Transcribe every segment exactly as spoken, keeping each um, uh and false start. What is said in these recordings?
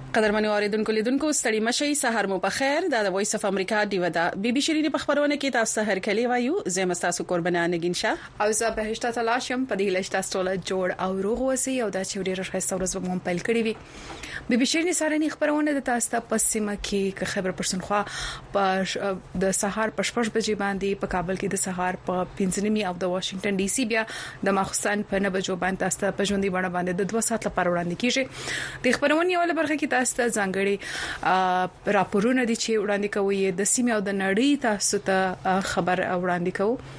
قدرمنو اوریدونکو لیدونکو ستړي مشي سحر مو په خیر دا د وایس اف امریکا دیو دا بي بي شيرين په خبرونه کې تاسو هر کلی وایو زم تاسو قربانه نگین شاه او زه بهشته تلاشم په دې لښت تاسو جوړ او روغ وسی او دا چې ډیره ښه ورځ به مون پیل کړی وي بي بي شيرين سره نه خبرونه د تاسو په سیمه کې خبر پرسنخوا په د سحر په شپږ بجې باندې په کابل کې د سحر په پنځنیمي او د واشنگټن ډي سي بیا د ماخصن په نه بجو باندې تاسو په ژوندۍ باندې باندې د دوه ساعت لپاره وړاندې کیږي د خبرونه یو لپاره کې تاسو ته ځانګړي راپورونه دي چې وړاندې کوي د سیمه او د نړۍ تاسو ته خبر وړاندې کوي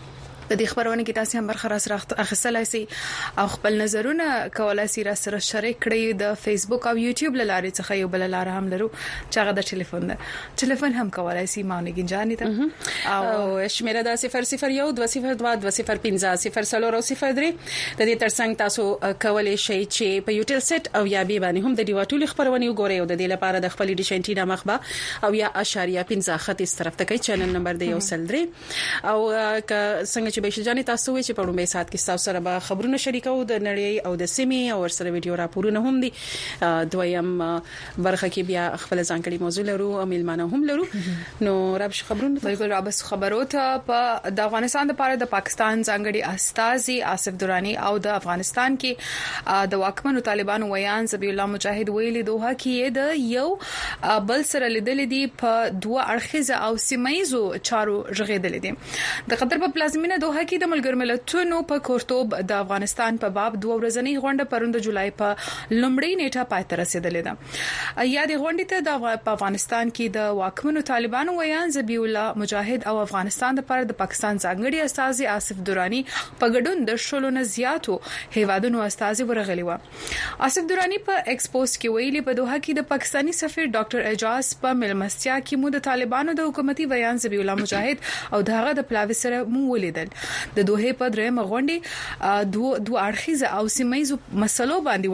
د دې خبرونه کې تاسو هم برخه راس اخیستلای شئ او خپل نظرونه کولای شئ را سره شریک کړئ د فیسبوک او یوټیوب لارې څخه یو بل لار هم لرو چې هغه د ټلیفون ده ټلیفون هم کولای شئ ماونګین جانې ته او شمیره د صفر صفر یو دوه صفر دوه دوه صفر پنځه صفر سلور او صفر درې د دې ترڅنګ تاسو کولای شئ چې په یوټیل سټ او یا بي باندې هم د دې واټول خبرونه وګورئ او د دې لپاره د خپل ډیشنټینا مخبه او یا اشاریه پنځه خط اس طرف ته کوي چینل نمبر د یو سل درې او څنګه چې به ځانې تاسو وی چې په لومړي سات کې تاسو سره به خبرونه شریکو د نړۍ او د سیمې او سره ویډیو راپورونه هم دي دویم برخه کې بیا خپل ځانګړي موضوع لرو او میلمانه هم لرو نو رابش خبرونه بالکل رابس خبرو ته په د افغانستان لپاره د پاکستان ځانګړي استاذي آصف درانی او د افغانستان کې د واکمنو طالبانو ویان ذبیح الله مجاهد ویلي دوه کې د یو بل سره لیدل دي په دوه اړخیزه او سیمایزو چارو ژغېدل دي د قطر په پلازمینه دوه کې د ملګر ملتونو په کورتوب د افغانستان په باب دوه ورځنی غونډه پروند جولای په لومړی نیټه پای ته رسیدلې ده یا د غونډې ته د افغانستان کې د واکمنو طالبانو ویان ذبیح الله مجاهد او افغانستان لپاره د پاکستان ځانګړي استاذي آصف درانی په ګډون د شلو نه زیاتو هیوادونو استاذي ورغلی و آصف درانی په ایکسپوز کې ویلي په دوه کې د پاکستانی سفیر ډاکټر اعجاز په ملمستیا کې مو د طالبانو د حکومتي ویان ذبیح الله مجاهد او دغه د پلاوی سره مو ولیدل د دوه په درېمه غونډې دوه دوه اړخیزه او سیمایزو مسلو باندې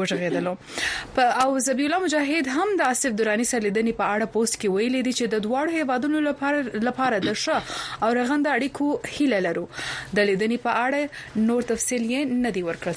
وژغېدل او ذبیح الله مجاهد هم د آصف درانی سره لیدنې په اړه پوسټ کې ویلي دي چې د دوه هیوادونو لپاره لپاره د ښه او رغنده اړیکو هیله لرو د لیدنې په اړه نور تفصیل یې نه دی ورکړل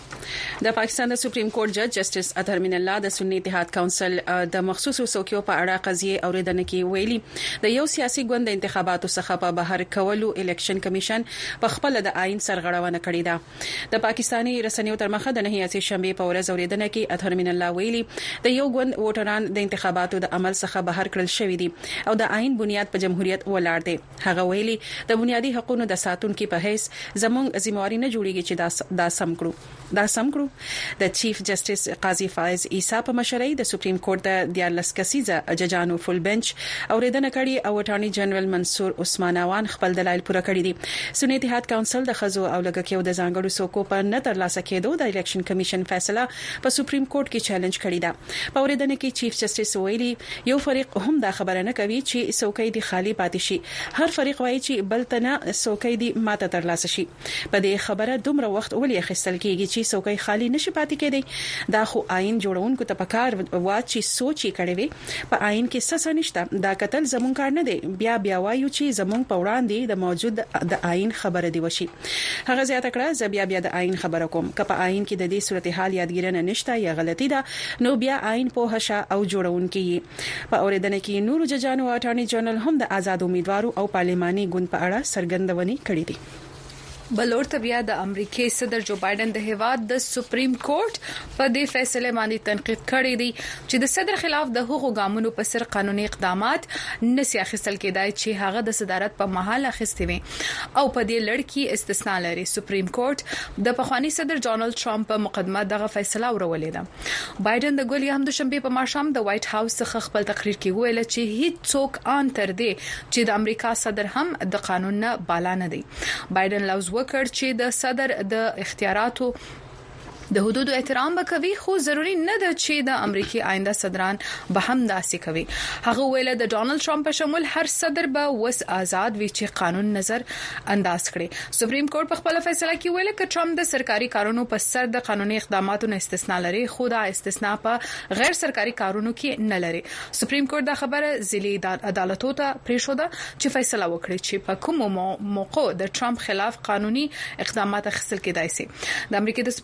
شوی د پاکستان د سپریم کورټ جج جسټس اطهر من الله د سنی اتحاد کونسل د مخصوصو څوکیو په اړه قضیه اوریدنه کې ویلي د یو سیاسي ګوند د انتخاباتو څخه په بهر کولو الیکشن کمیشن په خپل د آئین سرغړونه کړې ده د پاکستانی رسنیو تر مخه د نهي اسې شنبه په ورځ اوریدنه کې اطهر من الله ویلي د یو ګوند ووټران د انتخاباتو د عمل څخه بهر کړل شوې دي او د آئین بنیاد په جمهوریت ولاړ دي هغه ویلي د بنیادی حقوقو د ساتونکو په حیث زموږ ذمہواری نه جوړیږي چې دا دا سم کړو دا سم کړو د چیف جسټس قاضي فایز عیسی په مشرۍ د سپریم کورټ د دیارلس کسیزه ججانو فل بنچ اوریدنه کړي او اټارنی جنرال منصور عثمان اوان خپل دلایل پوره کړي دي سنی اتحاد کونسل د خزو او لګکیو د ځانګړو څوکو په نه ترلاسه کېدو د الیکشن کمیشن فیصله په سپریم کورټ کې چیلنج کړی ده په اوریدنه کې چیف جسټس ویلي یو فریق هم دا خبره نه کوي چې څوکۍ دی خالی پاتې شي هر فریق وایي چې بل تنه څوکۍ دی ماته ترلاسه شي په دې خبره دومره وخت ولې خستل کېږي چې څوکۍ خالی نشي پاتې کېدی دا خو آئین جوړونکو ته پکار وا چې سوچي کړي وي په آئین کې څه نشته دا قتل زمون کار نه دی بیا بیا وایو چې زمون په وړاندې د موجود د آئین خبره دی وشي هغه زیاته کړه ز بیا بیا د آئین خبره کوم کله آئین کې د دې صورتحال یادګیرنه نشته یا غلطی ده نو بیا آئین په هشه او جوړونکي په اوریدنه کې نور ججانو او اټارنی جنرال هم د آزاد امیدوارو او پارلماني ګوند په اړه سرګندونې کړې دي بلور طبيعه د امریکای صدر جو بایدن د هیواد د سپریم کورټ په دې فیصله باندې تنقید کړی دی چې د صدر خلاف د حقوقو قانونو په سر قانوني اقدامات نسی اخیستل کېدای چې هغه د صدارت په محل اخیستي وي او په دې لړ کې استثناء لري سپریم کورټ د پخوانی صدر ډونالد ټرمپ په مقدمه دغه فیصله ورولې ده بایدن د ګولیا هم د شنبه په ماښام د وایټ هاوس څخه خپل تقریر کې ویل چې هیڅ څوک ان تر دې چې د امریکا صدر هم د قانون نه بالا نه دی بایدن لوز وکړ چې د صدر د اختیاراتو د حدود احترام وکوي خو ضروری نه ده چې د امریکای آینده صدران به هم داسې کوي هغه ویل د ډونالد ټرمپ په شمول هر صدر به وس آزاد وي چې قانون نظر انداز کړي سپریم کورټ په خپل فیصله کې ویل چې ټرمپ د سرکاري کارونو په سر د قانوني اقداماتو نه استثناء لري خو دا استثناء په غیر سرکاري کارونو کې نه لري سپریم کورټ دا خبره ځلې عدالتو ته پریښوده چې فیصله وکړي چې په کوم موقع د ټرمپ خلاف قانوني اقدامات اخیستل کېدای شي د امریکای د سپریم کورټ د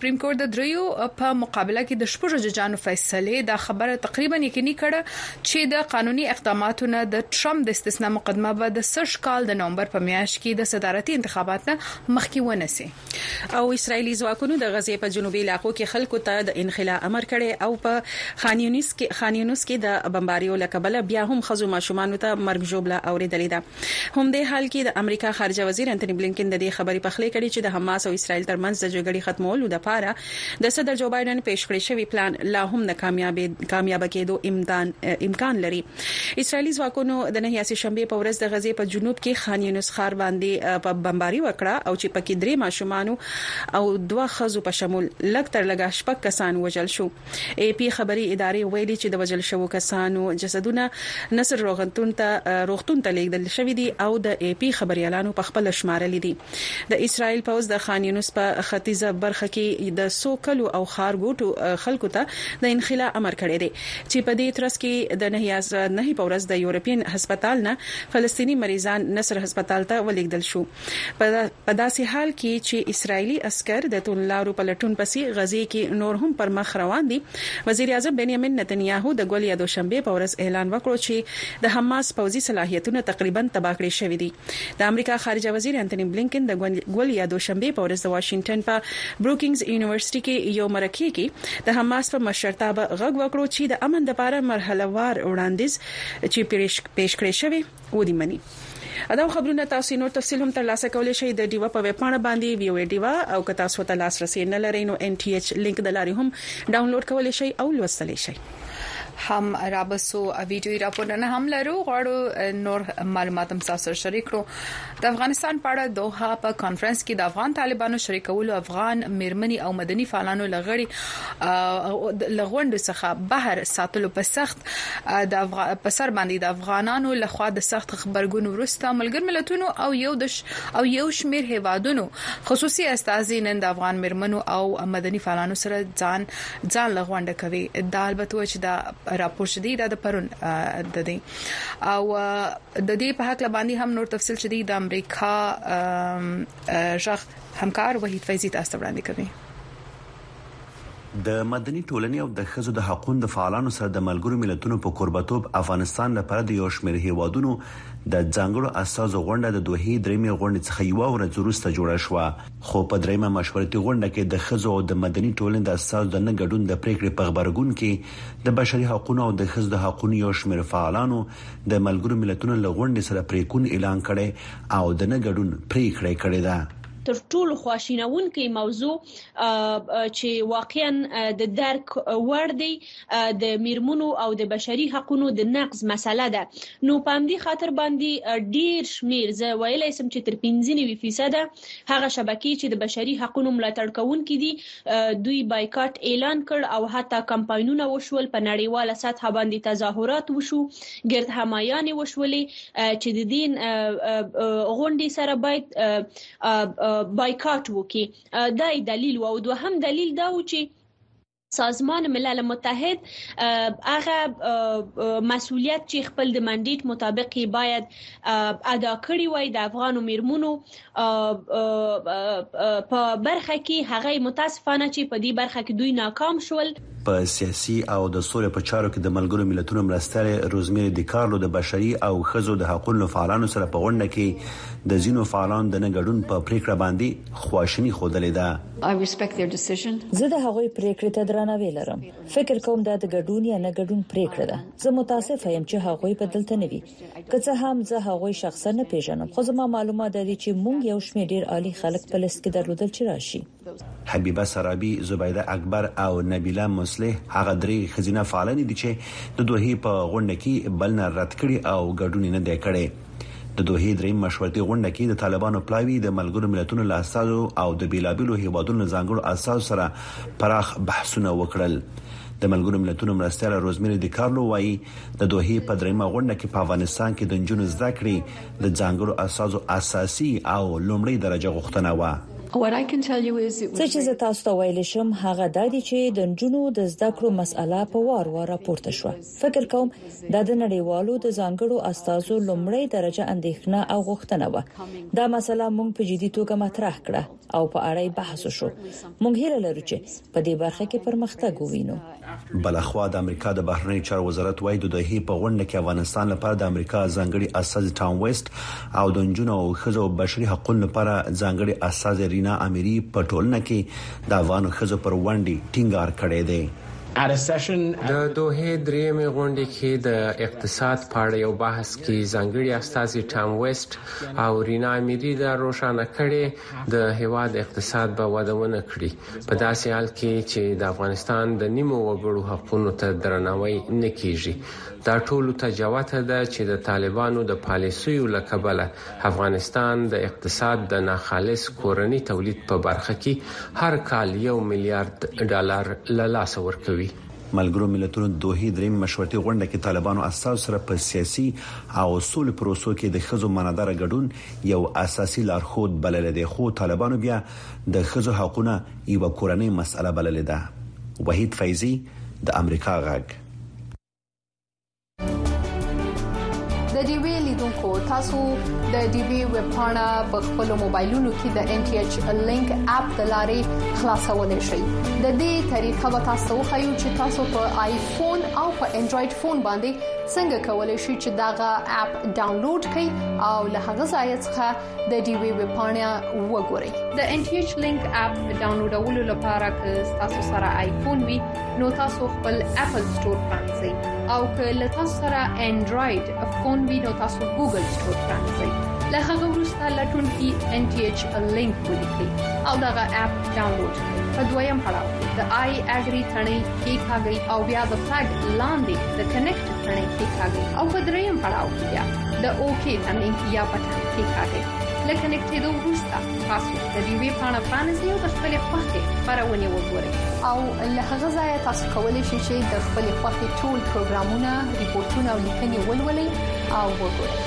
دریو په مقابله کې د شپږ ججانو فیصله د خبره تقریبا یقیني کړه چې د قانوني اقداماتو نه د ټرمپ د استثناء مقدمه به د سرش کال د نومبر په میاشت کې د صدارتي انتخاباتو مخکې ونسي. او اسرایلی ځواکونو د غزې په جنوبي علاقو کې خلکو ته د انخلاء امر کړي او په خان یونس کې خان یونس کې د بمباریو لکبله بیا هم خزو ماشومان ته مرګ جوړه اوریدلې ده. هم د حال کې د امریکا خارجه وزیر انټونی بلینکن د دې خبرې په خله کړي چې د حماس او اسرایل ترمنځ د جګړې ختمولو لپاره د صدر جو بایدن پیش کړی شوی پلان لا هم ناکامیاب کامیاب کېدو امکان امکان لري. اسرایلی ځواکونو د نهیاسي شنبه په ورځ د غزې په جنوب کې خان یونس ښار باندې په بمباری وکړه او چې پکې درې ماشومان او دوه خزو په شمول لکتر لګا شپږ کسان وژل شو. ای پی خبري ادارې ویلي چې د وژل شوو کسانو جسدونه نصر روغتون ته روغتون ته لیږدل شوې دي او د ای پی خبري اعلانو په خپل شمارل دي. د اسرایل پوز د خان یونس په ختیځه برخه کې د سوکلو او خارګوټو خلکو ته د انخلاء امر کړی دی چې په دې ترڅ کې د نهیاس نه په ورځ د یورپین هسپتال نه فلسطینی مریضان نصر هسپتال ته ولیږدل شو. په داسې حال کې چې اسرایلی عسكر د تونلارو په لټون پسې غزې کې نور هم پر مخ روان دي. وزیر اعظم بنیامین نتنیاهو د ګولیا دوشنبه په ورځ اعلان وکړ چې د حماس پوځي صلاحیتونه تقریبا تباه کړي شوې دي. د امریکا خارجه وزیر انټونی بلینکن د ګولیا دوشنبه په ورځ د واشنگټن په بروکینګز یونیورسيټي کې یو مرکه کې د حماس په مشرتابه غږ وکړو چې د امن لپاره مرحله وار وړاندیز چې پیش کړی شوی و دي مني. دا خبرونه تاسو نور تفصیل هم ترلاسه کولای شئ د ډیوا په ویب پاڼه باندې ویو ډیوا او که تاسو ته لاسرسي نه لرئ نو ان ټي ایچ لینک د لارې هم ډاونلوډ کولای شئ او لوستلی شئ. هم رابسو ویډیو راپورونه هم لرو غواړو نور معلومات هم سره شریک کړو. د افغانستان په اړه دوحه په کانفرنس کې د افغان طالبانو شریکولو افغان میرمنې او مدني فعالانو لغړي لغوند څخه بهر ساتلو په سخت د په سر باندې د افغانانو لخوا د سخت خبرګون ورسته ملګر ملتونو او یو د او یو شمیر هیوادونو خصوصي استازي نن د افغان میرمنو او مدني فعالانو سره ځان ځان لغونډه کوي. د البته چې د راپور شدید د پرون د دې او د دې په حق باندې هم نور تفصیل شدید د امریکا ژغ همکار وحید فیضی تاسو وړاندې کوي. د مدني ټولنې او د ښځو د حقوقو د فعالانو سره د ملګرو ملتونو په قربتوب افغانستان لپاره د یو شمېر هیوادونو د ځانګړو اساسو غونډه د دوه درېمې غونډې څخه یو ورځ وروسته جوړه شوه. خو په درېمه مشورتي غونډه کې د ښځو او د مدني ټولنې د اساسو د نه ګډون د پریکړې په خبرګون کې د بشري حقوقو او د ښځو د حقوقو یو شمېر فعالانو د ملګرو ملتونو له غونډې سره پریکون اعلان کړي او د نه ګډون پریکړه کړې ده. تر ټولو خواشینونکې موضوع چې واقعا د درک وړ دی د میرمنو او د بشري حقوقو د نقض مسله ده. نو په همدې خاطر باندې ډیر شمیر زه ویلای سم چې تر پنځه نوي فیصد هغه شبکې چې د بشري حقوقو ملاتړ کوونکې دي دوی بایکاټ اعلان کړ او حتی کمپاینونه وشول په نړیواله سطح باندې تظاهرات وشو ګرد همایان وشولې چې د دین غونډې سره باید بایکاټ وکي. دا دلیل او دوهم دلیل دا و چې سازمان ملل متحد هغه مسؤلیت چې خپل د منډیټ مطابق باید ادا کړی وای د افغان میرمنو په برخه کې هغه متاسفانه چې په دې برخه کې دوی ناکام شول. په سیاسي او د سولې په چارو کې د ملګرو ملتونو مرستيال روزمیری دیکارلو د بشري او ښځو د حقوقو فعالانو سره په غونډه کې د زینو فعالان د نه ګډون په پریکړه باندې خواشینی خوده ده. زه د هغوی پریکړې ته درناوی لرم. فکر کوم دا د ګډون یا نه ګډون پریکړه ده. زه متاسف یم چې هغوی په دلته نه وي. که څه هم زه هغوی شخصا نه پیژنم خو زما معلومات دي چې مونږ یو شمېر ډیر عالی خلک په لست کې درلودل چې راشي. حبیبه سرابی، زبیده اکبر او نبیله مصلح هغه درې خزینه فعالان دي چې د دوه په غونډه کې بل نه رد کړي او ګډون نه دی کړي. د دوه درې مشورتي غونډه کې د طالبانو پلاوی د ملګرو ملتونو له اساسو او د بیلابیلو هیوادونو ځانګړو اساسو سره پراخ بحثونه وکړل. د ملګرو ملتونو مرستيال روزمیری دیکارلو وايي د دوه په درېمه غونډه کې په افغانستان کې د جنونو زده کړې د ځانګړو اساسو اساسي او لومړی درجه غوښتنه و. څه چې زه تاسو ته ویل شم هغه د دې چې د جنونو د زده کړو مسأله په وار وار راپورته شو. فکر کوم د نړیوالو د ځانګړو استادو لومړی درجه اندېښنه او غوښتنه و. دا مسله موږ په جدي توګه مطرح کړه او په اړه بحث وشو. موږ هیله لرو چې په دې برخه کې پرمختګ ووینو. بلخوا د امریکا د بهرنی چارو وزارت وايي د دوه په غونډه کې افغانستان لپاره د امریکا ځانګړي استاد ټام ویسټ او د جنونو او خزو بشري حقوقو لپاره ځانګړي استاد رینا اميري په ټولنه کې د افغان خزو پر وړاندې ټینګار کړی دی. د دوه درېمې غونډې کې د اقتصاد په اړه یو بحث کې ځانګړي استاد ټام ویسټ او رینا اميري د روښانه کړي د هیواد اقتصاد به ودونه کړي په داسې حال کې چې د افغانستان د نیمو وګړو حقوقو ته درناوی نه کیږي. دا ټول ته جوته ده چې د طالبانو د پالیسیو لکبله افغانستان د اقتصاد د ناخالص کورنی تولید په برخه کې هر کال یو میلیارډ ډالر له لاسه ورکوي. ملګرو ملتونو دوه دریم مشورتي غونډه کې طالبانو اساس سره په سیاسي او اصول پروسو کې د خزو منادره ګډون یو اساسي لارښود بلل دي، خو طالبانو بیا د خزو حقوقونه یو کورنۍ مسله بلل ده. وحید فیضی د امریکا غږ. د ډي وی لیدونکو تاسو د ډي وی ویب پاڼه په خپل موبایلونو کې د ان ټي ایچ لینک اپ د لارې خلاصولای شئ. د دې طریقه به تاسو خو چې تاسو په آیفون او په انډراید فون باندې څنګه کولای شئ چې داغه اپ ډاونلوډ کړئ او له هغه ځای څخه د ډي وی ویب پاڼه وګورئ. د ان ټي ایچ لینک اپ ډاونلوډولو لپاره که تاسو سره آیفون وي نو تاسو خپل اپل سٹور پرانځئ او که له تاسو سره انډراید فون وي نو تاسو ګوګل سٹور پرانځئ. له هغه وروسته لټون کې ان ټي ایچ لینک ولیکئ او دغه اپ ډاونلوډ کړئ. په دویم پړاو د آی اګری ثنې کې کاږي او بیا د فلګ لاندې د کنیکټ ثنې کې کاږي او په دریم پړاو کې بیا د اوکی ثنې یا بټن کې کاږي. لکه کنیکټ دوه وروسته تاسو د دې وی پاڼه پرانځئ او د خپل خوښې خبرونه وګورئ او له هغه ځای تاسو کولی شئ چې د خپل خوښې ټول پروګرامونه، ریپورتونه او لیکنې ولولئ او وګورئ.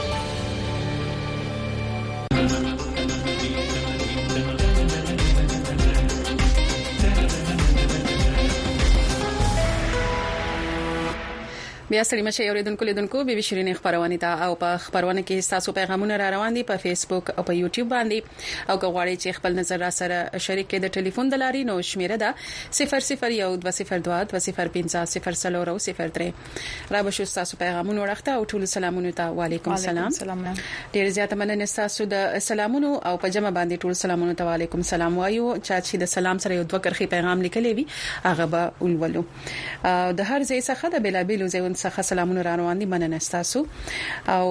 بیا سړي مشه اوریدونکو لیدونکو به شيرین خبرونه ته او په خبرونه کې تاسو پیغامونه را روان دي په فیسبوک او په یوټیوب باندې او غواړئ چې خپل نظر را سره شریک کړئ. د ټلیفون د لارې نو شمیره ده صفر صفر یو دوه صفر دوه دوه صفر پنځه صفر څلور او صفر درې. را به شو تاسو پیغامونه ورخته او ټول سلامونه ته وعلیکم السلام. ډیر زیات مننه تاسو د سلامونه او په جمع باندې ټول سلامونه ته وعلیکم السلام وایو. چا چې د سلام سره یو دوه کرخي پیغام لیکلی وي هغه به ولولو. د هر ځای څخه د بلابلو ځایونو څخه سلامونه را روان دي. مننه تاسو. او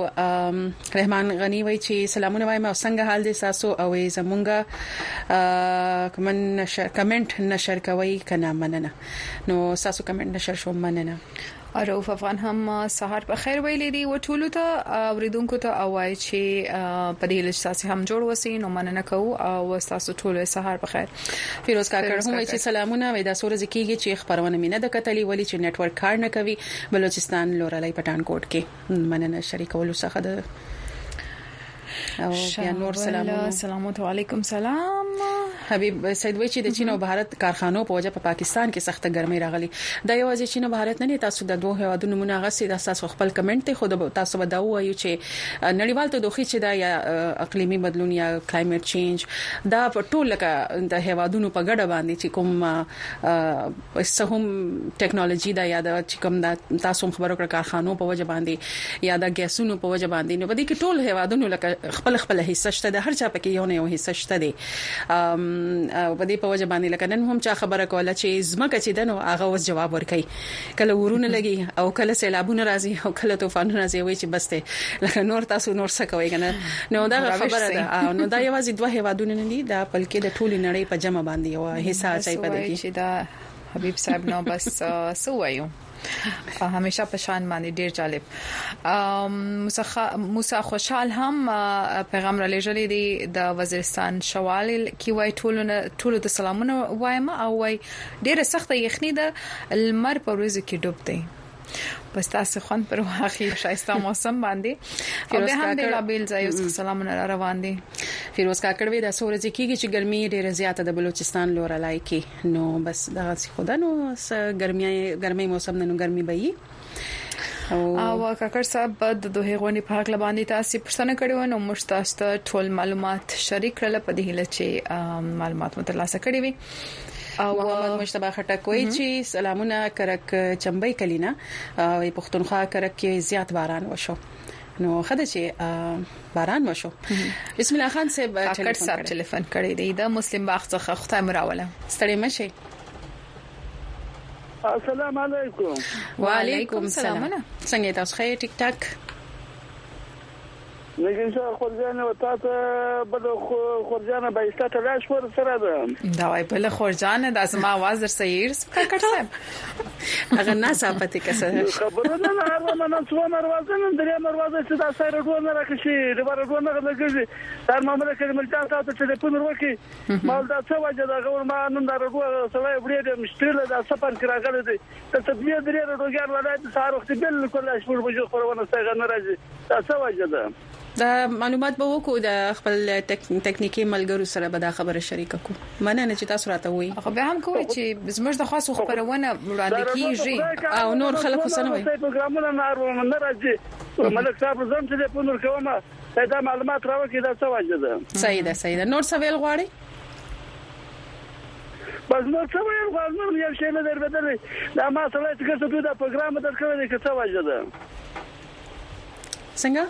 رحمان غنی وای چې سلامونه وایم او څنګه حال دي تاسو او زمونږه کمن نشر کمنټ نشر کوي کنه. مننه. نو تاسو کمنټ نشر شو. مننه. اروف افغان هم سحر په خیر ویلې دي و ټولو ته اوریدونکو ته اوای چې په دې لږ هم جوړ وسی نو مننه کوو او تاسو ټول سحر په خیر. فیروز کاکړ هم چې سلامونه وای دا سورز کیږي چې خبرونه مینه د کتلی ولی چې نتورک کار نه کوي بلوچستان لورلای پټانکوټ کې. مننه شریکولو څخه د او بیا نور سلامونه. السلام علیکم. سلام حبیب سید وای چې د چین او بھارت کارخانو په وجه په پا پاکستان کې سخت ګرمي راغلي. دا یوازې چین او بھارت نه تاسو د دوه هوادونو مناغسي د تاسو خپل کمنټ ته خود تاسو به دا وایو چې نړیوال ته دوخي چې دا یا اقلیمي بدلون یا کلایمټ چینج دا په ټول لکه د هوادونو په ګډه باندې چې کوم سهم ټیکنالوژي دا یا د چې کوم دا تاسو خبرو کړ کارخانو په وجه باندې یا د ګیسونو په وجه باندې نو بده کې ټول هوادونو لکه خپل خپل حصہ شته د هر چا پکې یو نه یو حصہ شته دي. ام په دې په وجه باندې لکه نن هم چا خبره کوله چې زمکه چې دنو هغه وس جواب ورکړي کله ورونه لګي او کله سیلابونه راځي او کله طوفانونه راځي وای چې بس ته لکه نور تاسو نور څه کوي کنه. نو دا خبره ده نو دا یوازې دوه هوادونه نه دي دا بلکې د ټولې نړۍ په جمع باندې یو حصہ چي پدې کې چې دا حبیب صاحب نو بس سوایو همیشه په شان باندې ډیر جالب. موسی خوشحال هم پیغام را لېږلی دی د وزیرستان شوال کی وای ټولونه ټول د سلامونه وایم او وای ډیره سخته یخنی ده لمر په ورځ کې ډوب دی. پس تاسو خوان پر واخی شایسته موسم باندې او به هم د لابل ځای سلامونه روان دي. فیروز کاکړوي د سورځ کېږي چې ګرمي ډېره زیاته د بلوچستان لور لای کې نو بس دغه خدانو ګرمي ګرمي موسم نه نو ګرمي به او کاکړ صاحب د دوه غونډې په حق لباندې تاسو پرسنه کړو نو مشتاسته ټول معلومات شریک کړل په دې هله چې معلومات مترلاسه کړی وي. او محمد مجتبی خټک وایي چې سلامونه کرک چمبای کلینا او پښتونخوا کرک کې زیات باران وشو نو خدای چې باران وشو. بسم الله خان صاحب کاکړ صاحب ټلیفون کړی دی د مسلم باغ څخه خدای مراوله ستړي مشه. السلام علیکم. وعلیکم السلام. څنګه تاسو ښه ټیک ټاک؟ نګین څو خورجانه وتاته بل خورجانه به ایستاته لاش ور سره ده دا وای بل خورجانه د اسما आवाज در سیر کاکړ صاحب هغه ناسه پته کسه خبره نه هغه من څو مروازه نن درې مروازه چې دا سره ډونه راکشي د بار ډونه لګږي تر مامره کې ملتان تاسو ټلیفون ورکي مال دا څه وجه دا غور ما نن دا ډوه سره وړي د مشترل دا سفر کراغله دي ته تدبیر درې ډوګار ولایت سره وخت بالکل اشور بجو خورونه څنګه ناراضي دا څه وجه ده دا معلومات به وکړو د خپل ټکنیکی ملګرو سره به دا خبره شریک کو مننه چې تاسو راته وایي خو به هم کوی چې زموږ د خاصو خبرونه وړاندې کیږي او نور خلک وسنه وایي پروګرامونه نه راځي ملک صاحب زم چې په نور کومه دا معلومات راوکې دا څه وجه ده. صحیح ده صحیح ده. نور څه ویل غواړي؟ بس نور څه ویل غواړم نو یو شی نه دربدل دا ما سره چې څه دا پروګرام درکړی چې څه وجه ده څنګه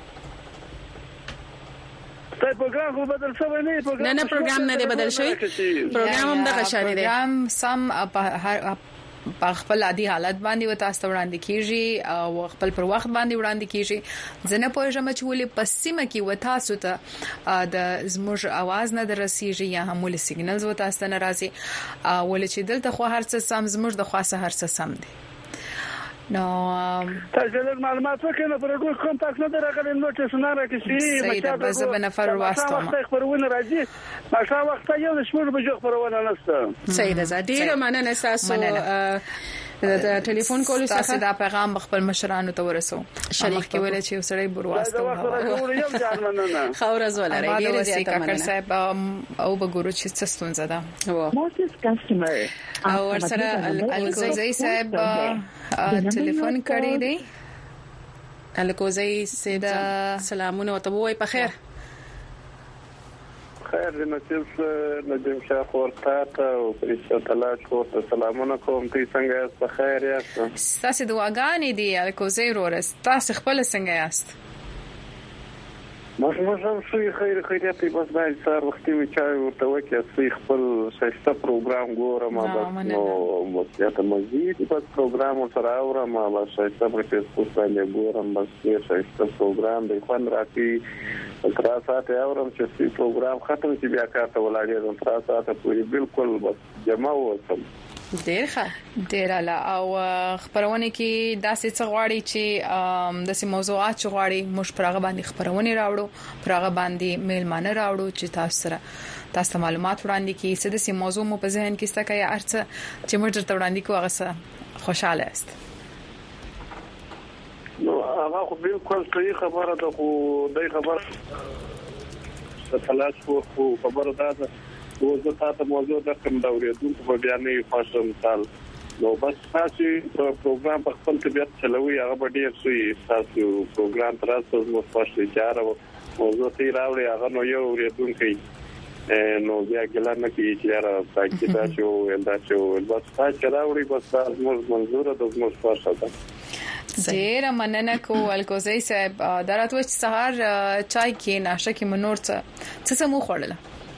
ته پروګرام خو بدل شوی نه پروګرام نه نه پروګرام نه دی بدل شوی پروګرام هم دغه شان دی پروګرام سم په خپل عادي حالت باندې و تاسو وړاندې کیږي او خپل پر وخت باندې وړاندې کیږي ځنه پوهیږم چې ولې پسیمه کې و تاسو ته د زموږ आवाज نه درسیږي یا هم ولې سیګنلز و تاسو نه راځي ولې چې دلته خو هر څه سم زموږ د خاصه هر څه سم دی. نو تاسو له معلومات وکړئ په ډول کوم تاسو نه درغلي نو چې سناره کې شي مچا د بزه بنفر واسطه ما خبرونه راځي ماشا وخت یو شمول بجو خبرونه نشته. صحیح ده ډیره مننه تاسو د ټلیفون کول تاسو دا پیغام خپل مشرانو ته ورسو شریک کې ویل چې وسړی برواسته خاور از ولر ډیره زیاته مننه صاحب او بګورو چې څه ستونزه ده او ورسره الکوزی صاحب ټلیفون کړی دی. الکوزی صاحب سلامونه او ته وای په خیر خیر دې نصیب نجم شاه ورته او پرېښه تلاش ورته سلامونه کوم ته څنګه یاست په خیر یاست تاسو دعاګانې دي الکوزی ورس تاسو خپل څنګه یاست مش مشم شوی خیر خیریت بس باید سار وختي وی چای ورته وکي سوی خپل شایسته پروګرام ګورم بس نو مستعد مزید بس پروګرام سره اورم بس شایسته په فیسبوک باندې ګورم بس یې شایسته پروګرام دی خوان راځي تر ساعت اورم چې پروګرام ختم شي بیا کارته ولاړې تر ساعت پورې بالکل بس جمع وسم ډیر ښه ډیر اعلی او خبرونه کې داسې څه غواړي چې داسې موضوعات چې غواړي موږ پرغه باندې خبرونه راوړو پرغه باندې میلمانه راوړو چې تاسو سره تاسو معلومات وړاندې کړئ څه داسې موضوع مو په ذهن کې ستکه یا ارڅ چې موږ درته وړاندې کوو هغه خوشاله است. نو هغه خو بالکل صحیح خبره ده خو دای خبره تلاش خو خبره ده وزه تاسو موضوع د کوم دا ورېدونکو په بیانې خاصه مثال نو بس تاسو پروګرام په خپل طبيعت چلوي هغه ډیر سوی تاسو پروګرام ترڅو مو پښتو چاره موضوع تی راوړي هغه نو یو ورېدونکو نو بیا ګلانه کې چې را پاکي تاسو ولدا چې بس تاسو راوړي بس موږ منظور د موږ پښتو ده ډیر مننه کو الکوزی صاحب دراتو چې سهار چای کې ناشه کې منور څه څه مو خوړل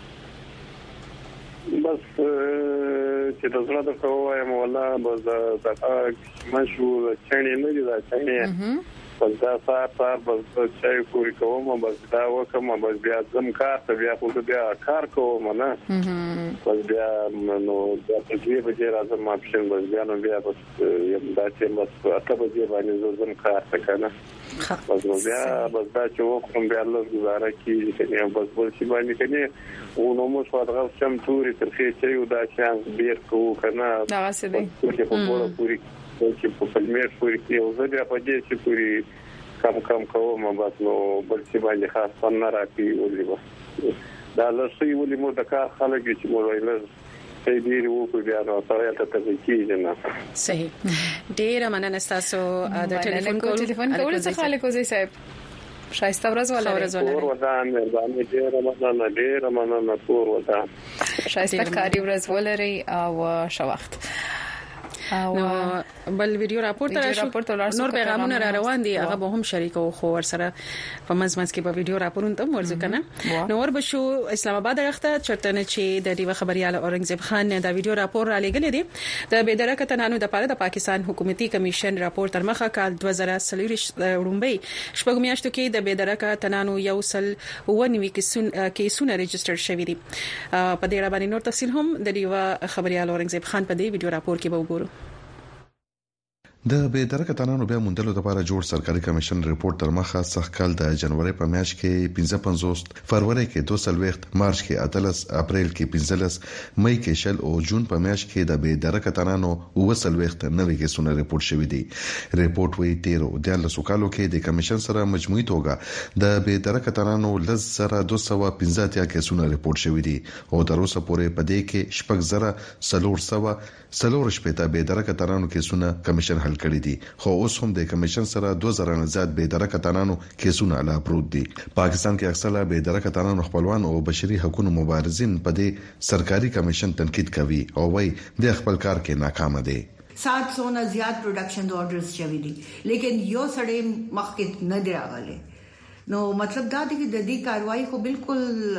بس چې د زړه د کووایم ولا بس دا مشو چني نه دي دا چني بس دا سار بس چای پوری کوم بس دا وکم بس بیا زم کار ته بیا خو بیا کار کوم نه بس بیا نو دا چې به راځم اپشن بس بیا نو بیا بس دا چې بس اته بجې باندې زم کار ته کنه بس نو بیا بس دا چې وکم بیا له گزاره کې کنه بس بل شي باندې کنه او نو مو څو درغ سم توري ترخه چې یو دا شان بیر کو کنه دا څه دی چې په پوره پوری چې په پلمیر پوری کې او زه بیا په دې چې پوری کم کم کوم بس نو بل څه باندې خاص فن نه راکې ولې بس دا لسی ولې مو د کار خلک چې مو ویل ته دې وو په بیا نو تاسو ته ته کېږي نه صحیح ډیر مننه تاسو د ټلیفون کول ټلیفون کول څه خلک وځي صاحب شایسته ورځ ولا ورځ ولا اور ودان باندې ډیر مننه ډیر مننه تور ودان شایسته کاری ورځ ولري او شو وخت او بل ویډیو راپور ته راشو نور پیغامونه را روان دي هغه به هم شریک او خو ور سره په منځ کې به ویډیو راپورونه ته ورځو کنه نو ور بشو اسلام آباد راخته چرته چې د دیو خبريال اورنګزیب خان دا ویډیو راپور را لګل دي د بيدرکه تنانو د پاره د پاکستان حکومتي کمیشن راپور تر مخه کال دوه زره څلور رومبي شپږ میاشتو کې د بيدرکه تنانو یو سل ونوي کیسونه ريجستره شوې دي په دې اړه باندې نور تفصيل هم د دیو خبريال اورنګزیب خان په دې ویډیو راپور کې به وګورو د بيدرکه تنانو بیا مونډلو لپاره جوړ سرکاري کمیشن ریپورت تر مخه سخت کال د جنوري په میاشت کې پنځه پنځوس فروری کې دوه سلويخت مارچ کې اتلس اپریل کې پنځلس مئی کې شل او جون په میاشت کې د بيدرکه تنانو اوه سلويخت نوې کیسونه ریپورت شوې دي ریپورت وی تیرو د لسوکالو کې د کمیشن سره مجموعي توګه د بيدرکه تنانو لز سره دوه سوه پنځه اتیا کیسونه ریپورت شوې دي او تر اوسه پورې په دې کې شپږ زره سلور سوه سلور شپږ بيدرکه تنانو کیسونه کمیشن حل کړی دي خو اوس هم د کمیشن سره دوه زره نه زیات بيدرکه تنانو کیسونه لا پروت دي پاکستان کې اکثره بيدرکه تنانو خپلوان او بشري حقوقو مبارزین په دې سرکاري کمیشن تنقید کوي او وايي د خپل کار کې ناکام دي سات سو نه زیات پروډکشن آرډرز چوي دي لیکن یو سړی مخکې نه دی راغلی نو مطلب دا دی چې د دې کاروایی خو بالکل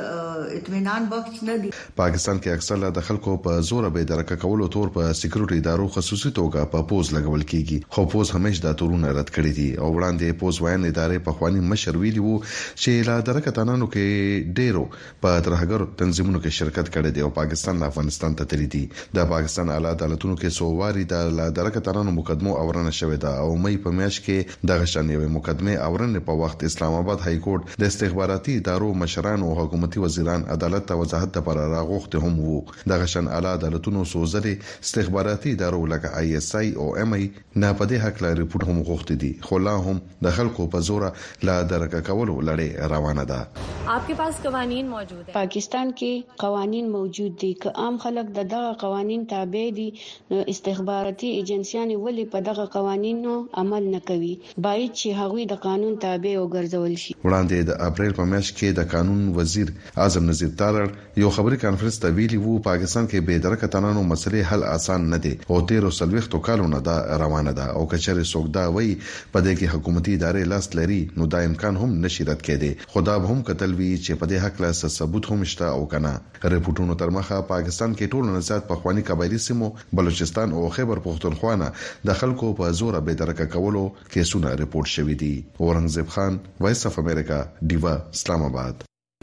اطمینان بخش نه دی پاکستان کې اکثره د خلکو په زور به درکه کولو تور په سکیورټي ادارو خصوصي توګه په پوز لګول کیږي خو پوز همیش د تورونه رد کړی دي او وړاندې پوز وایي ادارې په خواني مشر ویلی وو چې لا درکه تنانو کې ډیرو په ترهګر تنظیمونو کې شرکت کړي دي او پاکستان له افغانستان ته تللی دي د پاکستان اعلی عدالتونو کې سوواري د لا درکه تنانو مقدمو اورنه شوې ده او مې په میاشت کې د غشنې مقدمه اورنه په وخت اسلام آباد های کورټ د استخباراتي ادارو مشران او حکومتي وزیران عدالت ته وضاحت لپاره راغوښته هم وو د غشن اعلی عدالتونو سوزلي استخباراتي ادارو لکه آی اس آی او ام ای نه په دې حق لا ریپورت هم غوښتي دي خو لا هم د خلکو په زور لا درکه کولو لړۍ روانه ده आपके पास قوانین موجود ہے پاکستان کې قوانین موجود دي که عام خلک د دغه قوانین تابع دي نو استخباراتي ایجنسیانې ولې په دغه قوانینو عمل نه کوي باید چې هغوی د قانون تابع وګرځول شي وړاندې د اپریل په میاشت کې د قانون وزیر اعظم نذیر تارړ یو خبري کانفرنس ته ویلي وو پاکستان کې بے درکه تنانو مسلې حل آسان نه دي او تیر سلويختو کالونه دا روانه ده او کچره سوګدا وای په دې کې حکومتي ادارې لاس لري نو دا امکان هم نشي رد کېدی خدا به هم کتلوي چې په دې حق لا ثبوت هم شته او کنه ریپورتونو تر مخه پاکستان کې ټول نه زیات په خواني قبایلی سیمو بلوچستان او خیبر پختونخوا د خلکو په زور بے درکه کولو کیسونه ریپورت شوې دي اورنګزیب خان وایس اف امریکا دیوا اسلام آباد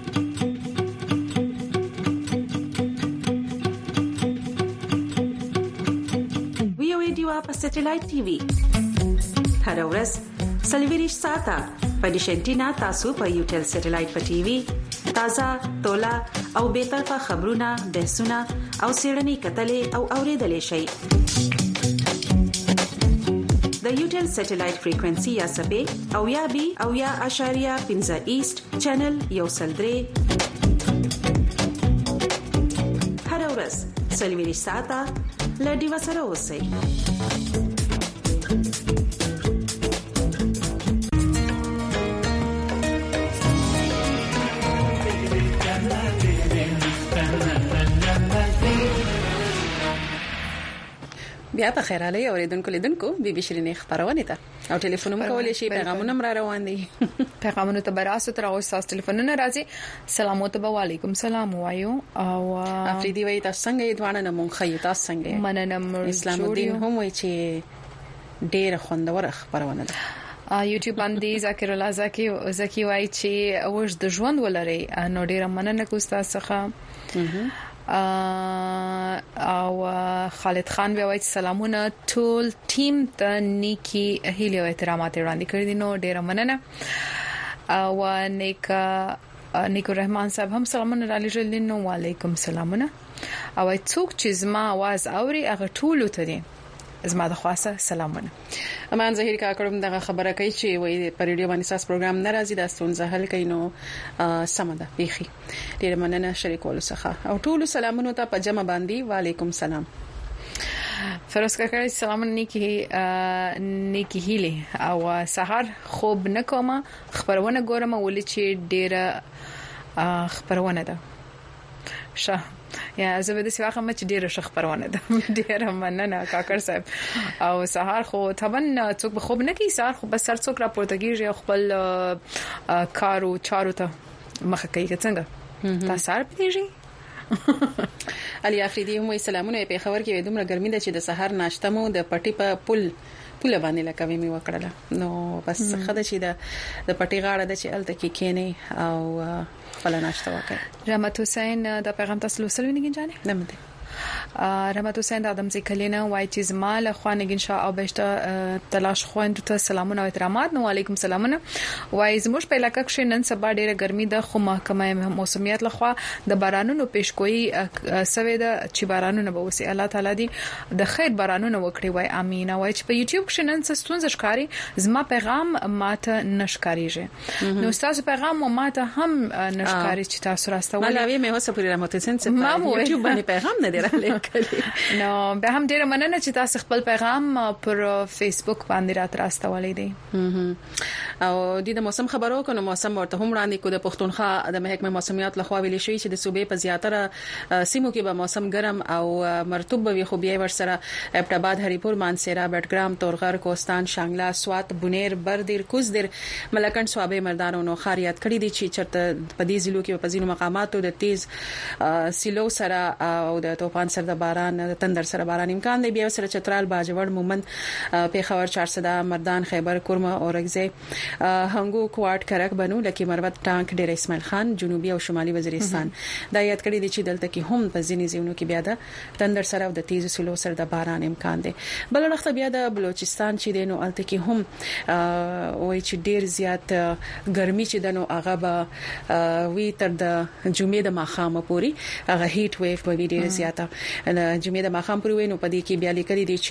وی او دیوا په سټلایټ ټي وي هر ورځ سلویریش ساته په ډیشنټینا تاسو په یوټل سټلایټ په ټي وي تازه تولا او به طرفه خبرونه بحثونه او سیړنی کتلې او اوریدلې شي د یوټل سټلایټ فریکوئنسي یا سبې او یا بي او یا اشاریه پنځه ایست چینل یو سلدري هر ورځ سلویریش ساته لډي وسره اوسئ بیا په خیر علي اوریدونکو لیدونکو بي بي شيرين خبرونه ته او ټلیفون هم کولای شي پیغامونه را روان دي پیغامونه ته براسو تر اوس تاسو ټلیفونونه راځي سلام او علیکم سلام وایو او افریدي وای تاسو څنګه دوانه نمون خیو تاسو څنګه مننم اسلام الدین هم وای چې ډېر خوندور خبرونه ده یوټیوب باندې ذکر الله زکی زکی وای چې اوس د ژوند ولري نو ډېر مننه کوم تاسو څخه او خالد خان وی وایي سلامونه ټول ټیم ته نیکی هیله او احترامات وړاندې کړی دي نو ډیره مننه او نیک نیکو رحمان صاحب هم سلامونه را لېږل نو وعلیکم سلامونه او څوک چې زما आवाज اوري هغه ټول ته دي زما د خاصه سلامونه. امان زهیر کاکړم دغه خبره کوي چې وایي په ریډیو باندې ساس پروګرام ناراضي د ستونزه حل کینو سمده بيخي ډیر مننه شریکول څخه او ټول سلامونه ته په جمع باندې وعليكم سلام. فیروز کاکړ سلام نیکی نیکی هیله او سحر خوب نکوم خبرونه ګورم ولې چې ډیره خبرونه ده شه یا زه به د سیاخه مچ ډیره ښه خبرونه ده ډیره مننه کاکړ صاحب او سحر خو طبعا څوک به خوب نه کوي سحر خو بس سر څوک راپورته کیږي خپل کارو چارو ته مخه کوي څنګه تاسو سره پیږي علي افریدي هم سلامونه په خبر کې دومره ګرمي ده چې د سحر ناشته مو د پټي په پل پوله باندې لکه می وکړه نو بس خدای چې د د پټي غاړه د چې الته کې کینی او خپل ناشته وکړه. رحمت حسین د پیغام تاسو لوسل ونیږي جانې نه مده رحمت حسین د ادم زکلینا وای چې زمال خوانګین شاه او بهشته تلاش خوند ته سلامونه او احترامات. نو علیکم سلامونه. وای زموږ په علاقې کې نن سبا ډیره ګرمي ده خو محکمه موسمیات لخوا د بارانونو پیشګوئی سوي ده چې بارانونه به وسی الله تعالی دی د خیر بارانونه وکړي. وای امين. وای چې په یوټیوب کې نن څه ستونزه ښکاری زما پیغام ماته نشکاریږي نو تاسو پیغام ماته هم نشکاری چې تاسو راستوي ملاوي مې اوسه پر رحمت حسین څخه په یوټیوب باندې پیغام نه دی نو به هم ډیره مننه چې تاسو خپل پیغام پر فیسبوک باندې رات راستولې دي او د موسم خبرو کنه موسم ورته هم وړاندې کو د پښتونخوا د محکمه موسمیات لخوا ویل شوی چې د صوبې په زیاتره سیمو کې به موسم ګرم او مرطوب وي خو بیا ورسره ابټاباد هریپور مانسیرا بټګرام تورغر کوستان شانګلا سوات بونیر بردیر کوزدر ملکن صوابه مردان او خاریات کړي دي چې چرته په دې ضلعو کې په ځینو مقاماتو د تیز سیلو سره او د توفان سره د باران د تندر سره باران امکان دی. بیا سره چترال باجوړ مومند پیښور چارسده مردان خیبر کورمه اورګزی هنګو کوارټ کرک بنو لکه مروت ټانک ډیر اسماعیل خان جنوبي او شمالي وزیرستان دا یاد کړی دي چې دلته کې هم په ځینې ځایونو کې بیا د تندر سره او د تیز سیلو سره د باران امکان دی. بل وخت بیا د بلوچستان چې دینو الته کې هم وای چې ډیر زیات ګرمي چې دنو هغه به وی تر د جمعې د ماخامه پوري هغه هیټ ویو به ډیر زیاته د جمعې د ماخام پورې وینو په دې کې بیا لیکلي دي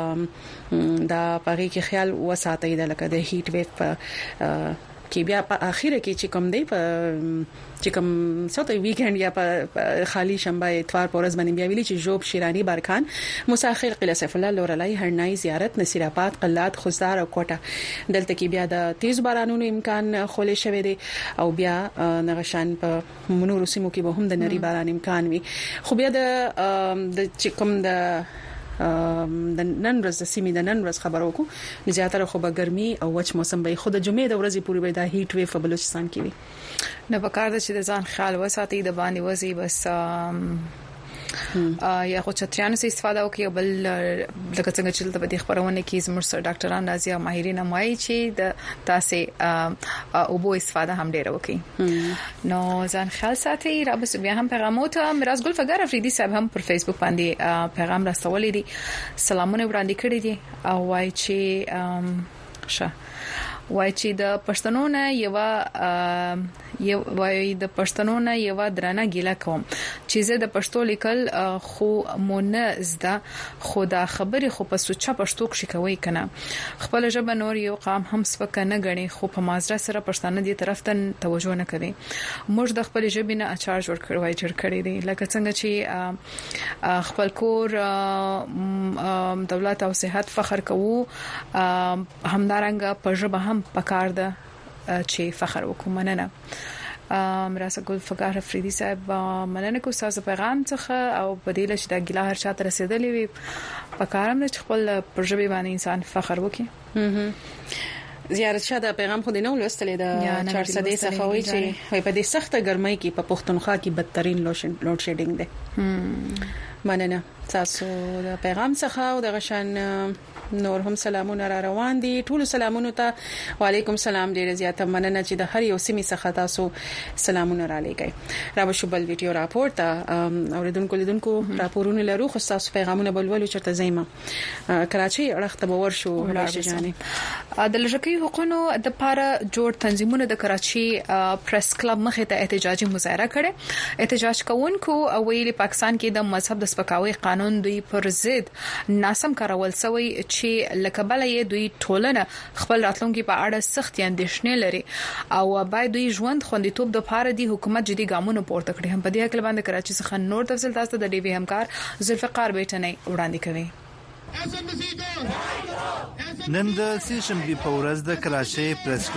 چې دا پغې کې خیال وساتئ د لکه د هیټ ویو په کې بیا په اخیره کې چې کوم دی په چې کوم ساته ویکند یا په خالی شنبه اتوار پورز باندې بیا ویلي چې جوب شیرانی بارکان مساخر قلعه سیف الله لورلای هرنای زیارت نصیر آباد قلات خزدار او کوټه دلته کې بیا د تیز بارانونو امکان خولې شوی دی او بیا نغشان په منورو سیمو کې به هم د نری باران امکان وي خو بیا د چې کوم د د نن ورځ د سیمې د نن ورځ خبرو کو زیاتره خو به ګرمي او وچ موسم به خود جمعې د ورځې پورې به د هیټ ویو په بلوچستان کې وي. نه پکار ده چې د ځان خیال وساتي د باندې وځي بس یا خو چتریانو سي استفاده وکي بل لکه څنګه چې د بدی خبرونه کې زموږ ډاکټران راځي او ماهرین مایي چې د تاسې او بو استفاده هم ډیر وکي نو ځان خیال ساتي را بس بیا هم پیغامات میراث ګل فګر افریدي صاحب هم پر فیسبوک باندې پیغام راستولې دي سلامونه وړاندې کړی دي او وایي چې شه وای چې د پښتنو نه یو یو وای د پښتنو نه یو درنه ګیله کوم چې زه د پښتو لیکل خو مونږ زده خو دا خبرې خو په سوچا پښتو کې کوي کنه خپل ژبه نور یو قام هم سپک نه غني خو په مازره سره پښتانه دې طرف ته توجه نه کوي موږ د خپل ژبې نه اچار جوړ کړوای جوړ کړی دی لکه څنګه چې خپل کور دولت او صحت فخر کوو همدارنګه په ژبه هم پکار ده چې فخر وکړو. مننه میراث ګل فقار افریدي صاحب مننه کو تاسو پیغام څخه او بدیل چې د ګلا هر چاته رسیدلی وي پکارم نه خپل پرژبي باندې انسان فخر وکړي. زیارت شاه د پیغام خو دینو لوستلې د چهارصد څخه وایي چې په دې سخته ګرمۍ کې په پښتونخوا کې بدترین لوډ شیډینګ دی. مننه تاسو د پیغام څخه او د غشن نور هم سلامونه را روان دي ټول سلامونه ته وعليكم سلام ډیر زیاته مننه چې د هر یو سیمې څخه تاسو سلامونه را لېږئ را بشبل ویډیو راپورټ اوریدونکو لیدونکو راپورونه لرو خو تاسو پیغامونه بلولو چرته زېما کراچي اړخته باور شو راشجاني د لږکي حقوقو د پاره جوړ تنظیمونه د کراچي پریس کلب مخې ته احتجاجي مظاهره کړې احتجاج کوونکو ویلي پاکستان کې د مذهب د سپکاوي قانون دوی پر ضد ناسم کارول سوی چې لکبل یې دوی ټولنه خپل راتلونکي په اړه سخت اندېښنې لري او باید دوی ژوند خوندیتوب د پاره دی حکومت جدي ګامونه پورته کړي هم په دې اړه باندې کراچي څخه نور تفصیل تاسو د ډي وی همکار ذوالفقار بیٹنۍ وړاندې کوي نن د سیشنبه په ورځ د کراچي پریس